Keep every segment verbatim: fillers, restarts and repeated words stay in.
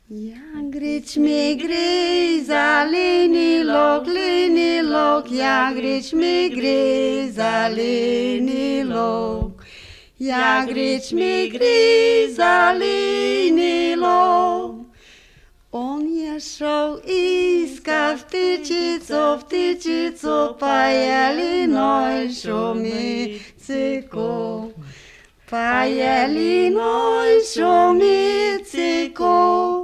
Ja grič mi gre za leni lok, leni lok, ja grič mi gre za leni lok. Ja grič mi gre za leni lok. On je šel iskat vtičico, vtičico, pa je li našel miciko. Pa je li našel miciko.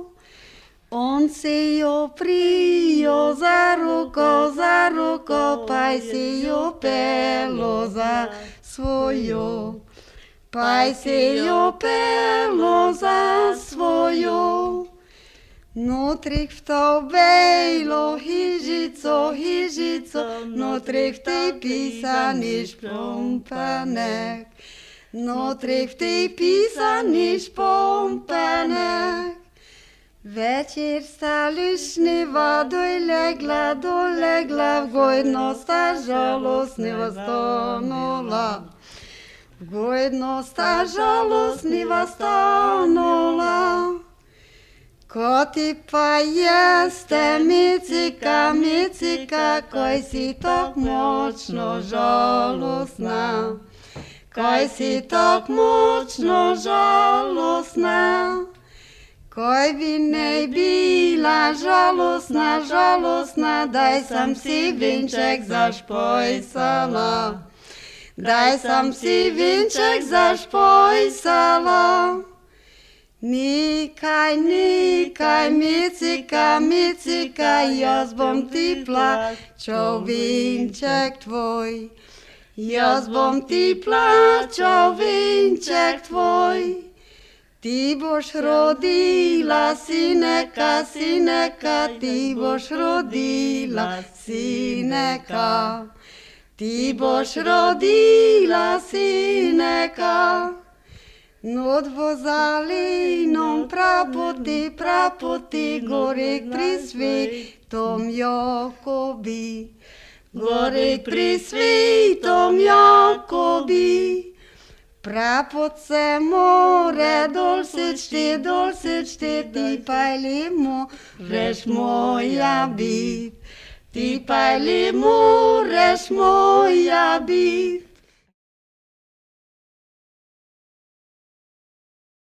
On si jo prijo za ruko, za ruko, pa si jo pelo za svojo. Pa si jo pelo za svojo. Notrih v to bejlo hižico, hižico, notrih v tej pisani špompenek. Notrih v tej pisani špompenek. Večer sta lišniva, doj legla, doj legla, vgojno sta žalostniva stanula. Vgojno sta žalostniva stanula. Ko ti pa jeste, micika, micika, koj si tak močno žalostna. Koj si tak močno žalostna. Koj bi ne bila žalostna, žalostna, daj sam si vinček zašpojsala. Daj sam si vinček zašpojsala. Nikaj, nikaj, micika, micika, jaz bom ti plačal vinček tvoj. Jaz bom ti plačal vinček tvoj. Ti boš rodila sineka, sineka, ti boš rodila sineka. Ti boš rodila sineka. Not vozalinom prapoti, prapoti, gorek pri svetom Jakobi. Gorek pri svetom Jakobi. Prapot se more dol sečti, dol sečti, ti pa li moreš moja bit. Ti pa li moreš moja bit.